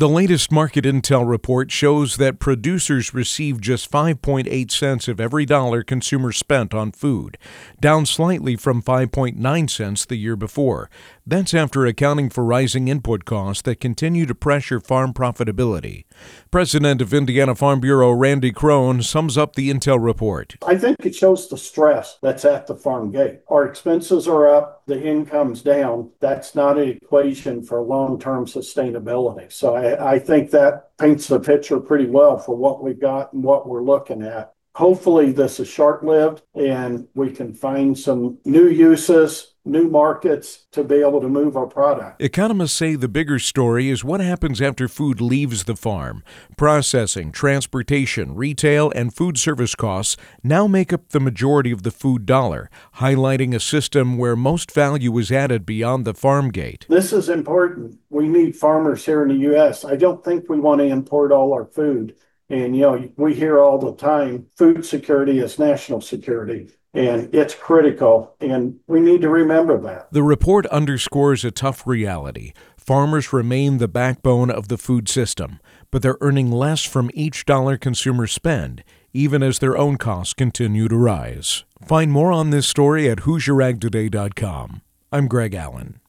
The latest market intel report shows that producers received just 5.8 cents of every dollar consumers spent on food, down slightly from 5.9 cents the year before. That's after accounting for rising input costs that continue to pressure farm profitability. President of Indiana Farm Bureau Randy Crone sums up the intel report. I think it shows the stress that's at the farm gate. Our expenses are up, the income's down. That's not an equation for long-term sustainability. So I think that paints the picture pretty well for what we've got and what we're looking at. Hopefully this is short-lived and we can find some new uses, new markets to be able to move our product. Economists say the bigger story is what happens after food leaves the farm. Processing, transportation, retail, and food service costs now make up the majority of the food dollar, highlighting a system where most value is added beyond the farm gate. This is important. We need farmers here in the U.S. I don't think we want to import all our food. And, we hear all the time, food security is national security, and it's critical, and we need to remember that. The report underscores a tough reality. Farmers remain the backbone of the food system, but they're earning less from each dollar consumers spend, even as their own costs continue to rise. Find more on this story at HoosierAgToday.com. I'm Greg Allen.